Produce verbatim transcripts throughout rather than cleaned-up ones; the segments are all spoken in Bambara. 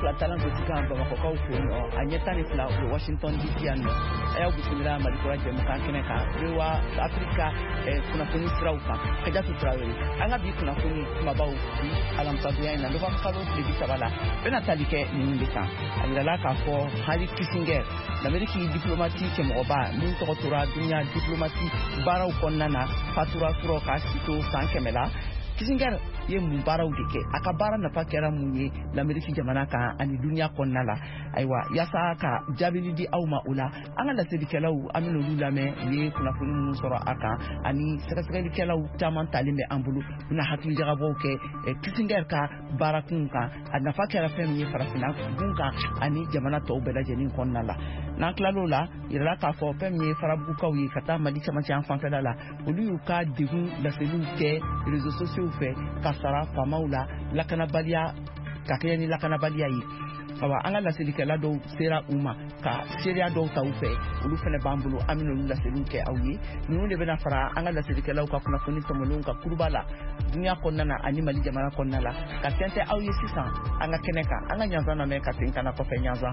fila talan ko tikan ba ko ko ko no anya tani fila Washington D C an ayo bismillah mali ko je mukan kene ka rewa Afrika e kuna kuni srauka kaja tu trawe anga bi kuna kuni mabau bi alam tabiya ina do ba kalo bi sabala bena talike ni ndika ala la ka fo Henry Kissinger l'Amérique diplomatique mo ba min to tura dunya diplomatique baraw konnana fatura turo ka sito sankemela Kissinger ye mun baraw dike aka bara na pakera munye l'Amérique jamana ka ani dunya konnala aywa yasa ka jabili di awma ula anga la sedikelaw amino lulame ye kuna funu mun soro aka ani sekasekali kelaw taman talime ambulu na hakili jagabo ke Kissinger ka barakun ka ana fakera fem ye farafina gunka ani jamana to bela jenin konnala na klalo la ira ka fo fem ye farabu ka wi kata madi chama ci enfant fedala olu ka digu la selu ke réseaux sociaux fait kasara pamaula lakana balia kakeni lakana balia yi awa anga la selike la do sera uma ka seria do ta ufe ulu fene bambulu amino la seluke awi nunu de bena fara anga la selike la ka kuna funi tomolun ka kurbala dunya konnana ani mali jamana konnala ka tente awi six cents anga keneka anga nyanza na me ka tinkana ko fe nyanza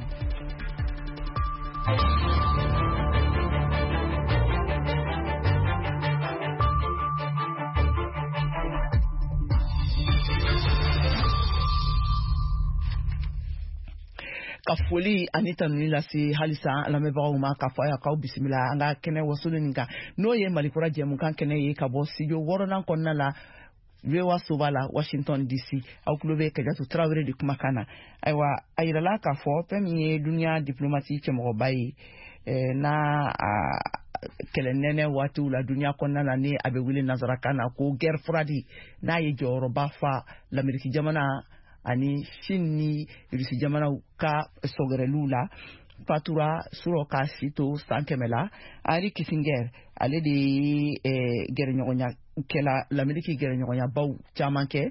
ka foli anita nila si halisa la mebaw ma ka fa ya ka bismillah anga kene wasuluninga no ye malikura jemu kan kene ye ka bo si yo worona konna la rewa sobala Washington D C au klobe ka jatu trawere di kuma kana aywa ayira la ka fo pemi dunia diplomatique mo bayi eh, na kelenene watu la dunia konna la ni abe wili nazarakana ko guerre fradi na ye joro ba fa l'Amérique jamana ani shinni risi jamana ka sogere lula patura suro ka sito sankemela Henry Kissinger ale de eh, gere nyonya kela l'Amérique gere nyonya baw chamanke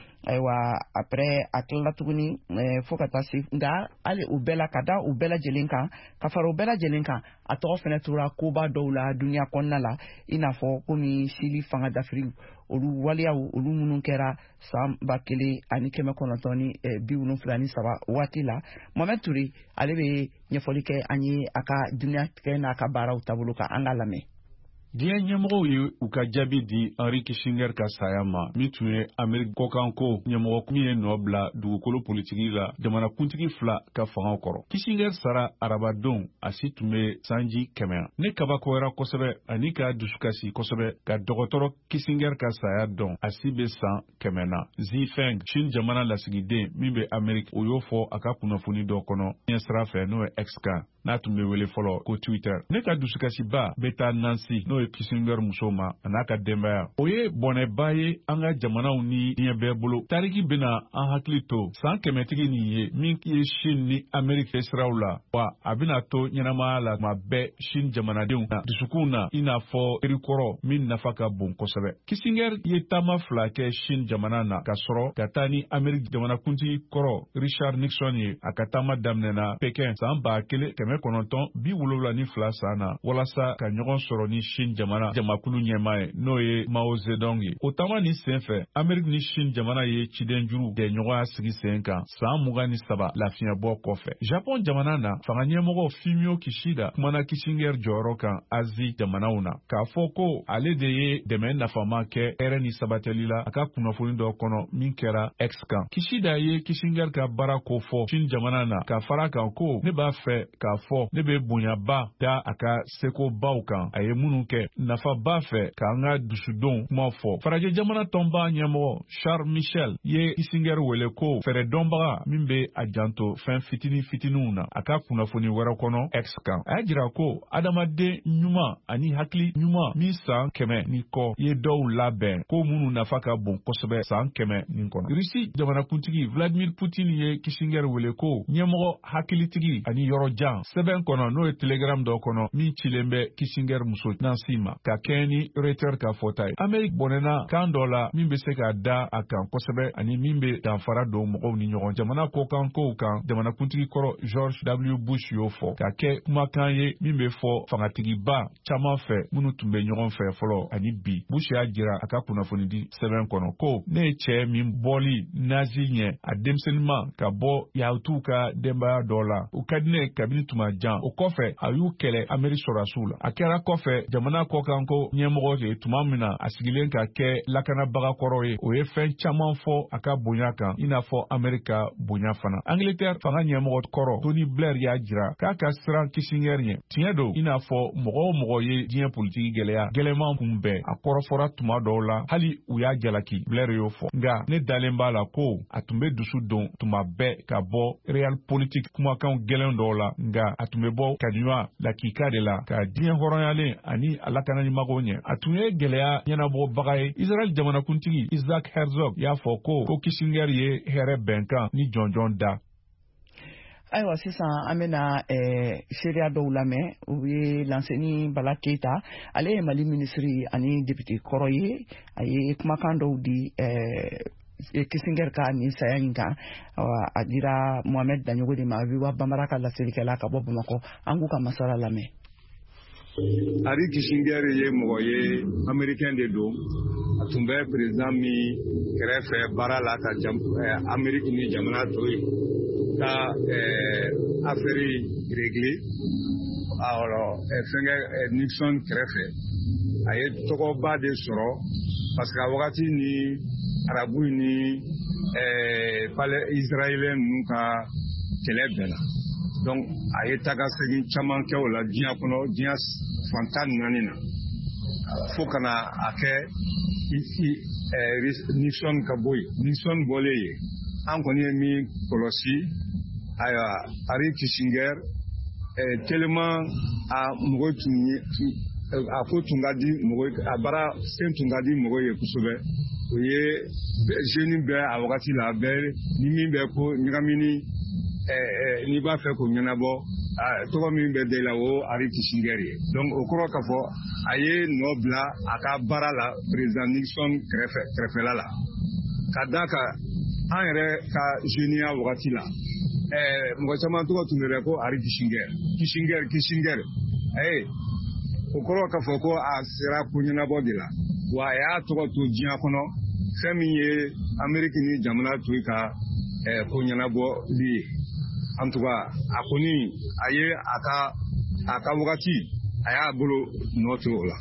aywa après atla tuguni eh, fokata si nga ale ubela kada ubela jelinka kafaro ubela jelinka ato fene tura kuba doula dunia konnala inafo komi sili fanga d'Afrique olu waliya olu munun kɛra san ba kelen ani kɛmɛ kɔnɔntɔn eh, bi wolonfila ni saba waati la Mohamed Touré ale bɛ ɲɛfɔli kɛ an ye a ka dunia tigɛ n'a ka baaraw taabolo kan an ka lamɛn. Diɲɛ ɲɛmɔgɔw ye u ka jaabi di Henry Kissinger ka saya ma min tun ye Amérique kɔkanko ɲɛmɔgɔ min ye nɔ bila dugukolo politiki la jamanakuntigi fila ka fanga kɔrɔ. Kissinger sara arabadon a si tun bɛ sanji kɛmɛ ne kabakɔyara kosɛbɛ ani ka dusukasi kosɛbɛ ka dɔgɔtɔrɔ Kissinger ka saya dɔn a si bɛ san kɛmɛ na. Xi Feng Chine jamana lasigiden min bɛ Amérique o y'o fɔ a ka kunnafoni dɔ kɔnɔ ɲɛ sira fɛ n'o ye X kan n'a tun bɛ wele fɔlɔ ko Twitter. Ne ka dusukasiba bɛ taa Nancy n'o ye Kissinger muso ma a n'a ka denbaya o ye bɔnɛba ye an ka jamanaw ni diɲɛ bɛɛ bolo. Tariki bɛna an hakili to san kɛmɛtigi nin ye min ye Chine ni Amérique siraw la wa a bɛna to ɲɛnamaya la tuma bɛɛ Chine jamanadenw na dusukun na i n'a fɔ erikɔrɔ min nafa ka bon kosɛbɛ. Kissinger ye taama fila kɛ Chine jamana na ka sɔrɔ ka taa ni Amérique jamanakuntigi kɔrɔ Richard Nixon ye a ka taama daminɛna Pekin san ba kelen kɛmɛ kɔnɔntɔn bi wolonwula ni fila san na walasa ka ɲɔgɔn sɔrɔ ni Chine jamana jamakulu ɲɛmaa ye n'o ye Mao Zedong ye. O taama ni sen fɛ Amérique ni Chine jamana ye ciden juru kɛ ɲɔgɔnya sigi sen kan san mugan ni saba lafiyɛbɔ kɔfɛ. Japon jamana na fanga ɲɛmɔgɔ Fumio Kishida kumana Kissinger jɔyɔrɔ kan Asie jamanaw na k'a fɔ ko ale de ye dɛmɛ nafama kɛ hɛrɛ ni sabatɛli la a ka kunnafoni dɔ kɔnɔ min kɛra X kan. Kishida ye Kissinger ka baara ko fɔ Chine jamana na ka fara kan ko ne b'a fɛ k'a fɔ ne bɛ bonyaba da a ka seko baw kan a ye minnu kɛ nafa ba fɛ k'an ka dusudon kuma fɔ. Farajɛ jamana tɔnba ɲɛmɔgɔ Charles Michel ye Kissinger wele ko fɛrɛ dɔnbaga min bɛ a janto fɛn fitini fitininw na a ka kunnafoni wɛrɛ kɔnɔ X kan. A y'a jira ko adamaden ɲuman ani hakili ɲuman min san kɛmɛ ni kɔ ye dɔw labɛn ko minnu nafa ka bon kosɛbɛ san kɛmɛ nin kɔnɔ. Rusi jamanakuntigi Vladimir Poutine ye Kissinger wele ko ɲɛmɔgɔ hakilitigi ani yɔrɔjan sɛbɛn kɔnɔ n'o ye telegram dɔ kɔnɔ min cilen bɛ Kissinger muso nan sima ka kɛɲɛ ni Reuters ka fɔta ye Amérique bɔnɛna kan dɔ la min bɛ se ka da a kan kosɛbɛ ani min bɛ danfara don mɔgɔw ni ɲɔgɔn jamana kɔkan kow kan jamanakuntigi kɔrɔ George W Bush y'o fɔ ka kɛ kumakan ye min bɛ fɔ fangatigiba caman fɛ minnu tun bɛ ɲɔgɔn fɛ fɔlɔ ani bi Bush y'a jira a ka kunnafoni di sɛbɛn kɔnɔ ko ne ye cɛ min bɔli nazi ɲɛ a denmisɛnninma ka bɔ yahutuw ka denbaya dɔ la o ka di ne kabini tuma jan o kɔfɛ a y'u kɛlɛ Amérique sɔrɔdasiw la a kɛra kɔfɛ jamana kɔkan ko ɲɛmɔgɔ de tuma min na a sigilen ka kɛ lakanabaga kɔrɔ ye o ye fɛn caman fɔ a ka bonya kan i n'a fɔ Amérique ka bonya fana Angleterre fanga ɲɛmɔgɔ kɔrɔ Tony Blair y'a jira k'a ka siran Kissinger ɲɛ tiɲɛ don i n'a fɔ mɔgɔ o mɔgɔ ye diɲɛ politiki gɛlɛya gɛlɛman kun bɛɛ a kɔrɔfɔra tuma dɔw la hali u y'a jalaki Blair y'o fɔ nka ne dalen b'a la ko a tun bɛ dusu don tuma bɛɛ ka bɔ real politique kumakan gɛlɛn dɔw la nka a tun bɛ bɔ kaɲuwa lakika de la ka diɲɛ hɔrɔnyalen ani a lakanaɲɛmɔgɔw ɲɛ a tun ye gɛlɛya ɲɛnabɔbaga ye Israel jamanakuntigi Isaac Herzog y'a fɔ ko ko Kissinger ye hɛrɛ bɛnkan ni jɔnjɔn da ayiwa sisan an bɛna seereya dɔw lamɛn u ye lanseni Bala Keita ale ye Mali minisiri ani député kɔrɔ ye a ye kumakan dɔw di Kissinger ka nin saya in kan a dira Mohamed Danyogo de ma Wiwa Bambara ka laselikɛla ka bɔ Bamakɔ an k'u ka masala lamɛn Henry Kissinger ye mɔgɔ ye américain de don a tun bɛ président min kɛrɛfɛ baara la ka Amérique ni jamana tɔ ye ka affaire régler alors fɛnkɛ Nixon kɛrɛfɛ a ye tɔgɔba de sɔrɔ parce que a wagati ni arabu ni palais israélien ninnu ka kɛlɛ bɛnna donc a ye taga segin caman kɛ o la diɲɛ kɔnɔ diɲɛ fantan naani na fo kana a kɛ Nixon ka bɔ yen Nixon bɔlen yen an kɔni ye min kɔlɔsi ayiwa Henry Kissinger tellement a mɔgɔ tun ye a ko tun ka di mɔgɔ a baara sen tun ka di mɔgɔ ye kosɛbɛ o ye jeune bɛɛ a wagati la bɛɛ ni min bɛ ko ɲagamini n'i b'a fɛ k'o ɲɛnabɔ tɔgɔ min bɛ da i la o Henry Kissinger ye donc o kɔrɔ k'a fɔ a ye nɔ bila a ka baara la président Nixon kɛrɛfɛ kɛrɛfɛla la ka d'a kan an yɛrɛ ka jeuniya wagati la mɔgɔ caman tɔgɔ tun bɛ ko Henry Kissinger Kissinger Kissinger ee o kɔrɔ k'a fɔ ko a sera ko ɲɛnabɔ de la wa a y'a tɔgɔ to diɲɛ kɔnɔ fɛn min ye Amérique ni jamana to ka ko ɲɛnabɔli ye en tout cas a kɔni a ye a ka a ka wagati a y'a bolo nɔ to o la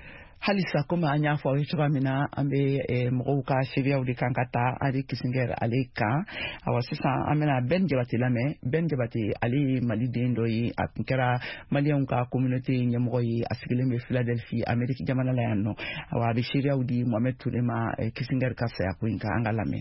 halisa komi an y'a fɔ aw ye cogoya min na an bɛ mɔgɔw ka seereyaw de kan ka taa Henry Kissinger ale kan awa sisan an bɛna Ben Jabate lamɛn Ben Jabate ale ye Maliden dɔ ye a tun kɛra Maliyɛnw ka communauté ɲɛmɔgɔ ye a sigilen bɛ Philadelphie Amérique jamana la yan nɔ awa a bɛ seereyaw di Mohamed Ture ma Kissinger ka saya ko in kan an ka lamɛn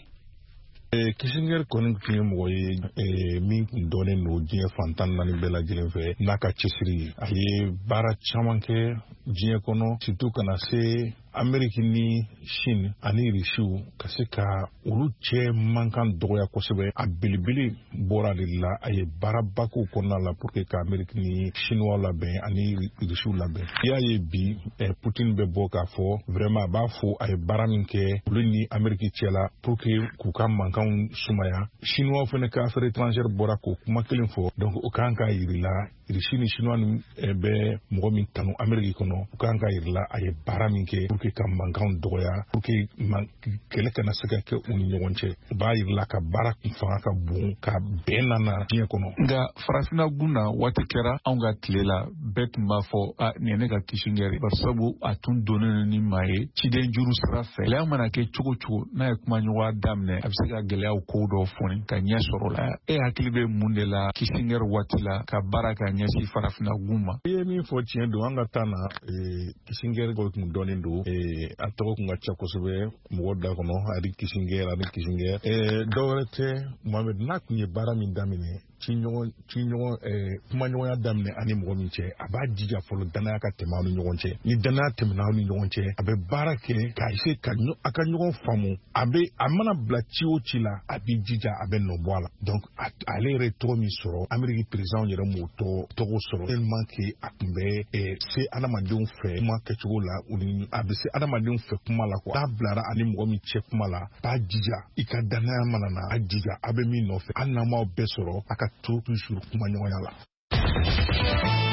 Kissinger kɔni tun ye mɔgɔ ye min tun dɔnnen don diɲɛ fantan naani bɛɛ lajɛlen fɛ n'a ka cɛsiri a ye baara caman kɛ diɲɛ kɔnɔ surtout kana se Amérique ni Chine ani Rusiw ka se ka olu cɛ mankan dɔgɔya kosɛbɛ a belebele bɔra de la a ye baaraba k'o kɔnɔna la pour que ka Amérique ni Chinois labɛn ani Rusiw labɛn i y'a ye bi Poutine bɛ bɔ k'a fɔ vraiment a b'a fɔ a ye baara min kɛ olu ni Amérique cɛla pour que k'u ka mankanw sumaya Chinois fana ka affaire étrangère bɔra k'o kuma kelen fɔ donc o kan ka yiri la Rusi ni Chinois ni bɛ mɔgɔ min kanu Amérique kɔnɔ o kan ka yiri la a ye baara min kɛ pour que ka mankanw dɔgɔya pour que kɛlɛ kana se ka kɛ u ni ɲɔgɔn cɛ u b'a yiri la ka baara kun fanga ka bon ka bɛn nana diɲɛ kɔnɔ nka farafinna gun na waati kɛra anw ka tile la bɛɛ tun b'a fɔ a nin ye ne ka Kissinger ye bari sabu a tun donnen ni maa ye ciden juru sira fɛ gɛlɛya mana kɛ cogo cogo n'a ye kumaɲɔgɔnya daminɛ a bɛ se ka gɛlɛyaw kow dɔw fɔni ka ɲɛ sɔrɔ la e hakili bɛ mun de la Kissinger waati la ka baara ka ɲɛsin farafinna gun ma i ye min fɔ tiɲɛ don an ka taa na Kissinger tun dɔnnen don a tɔgɔ kun ka ca kosɛbɛ mɔgɔ da kɔnɔ Henry Kissinger Henry Kissinger dɔwɛrɛ tɛ Mohamed n'a tun ye baara min daminɛ ci ɲɔgɔn ci ɲɔgɔn eh, kuma ɲɔgɔnya daminɛ ani mɔgɔ min cɛ a b'a jija fɔlɔ danaya ka tɛmɛ aw ni ɲɔgɔn cɛ ni danaya tɛmɛna aw ni ɲɔgɔn cɛ a bɛ baara kɛ k'a ese ka a ka ɲɔgɔn faamu a bɛ a mana bila ci o ci la a bɛ jija a bɛ nɔ bɔ a la donc ale yɛrɛ tɔgɔ min sɔrɔ Ameriki président yɛrɛ m'o tɔgɔ sɔrɔ tellement que a tun bɛ eh, se adamadenw fɛ kuma kɛcogo la a bɛ se adamadenw fɛ kuma la quoi n'a bilara ani mɔgɔ min cɛ kuma la b'a jija i ka danaya mana na a jija a bɛ min nɔfɛ hali n'an m'aw bɛɛ sɔrɔ a ka to toujours kuma ɲɔgɔnya la.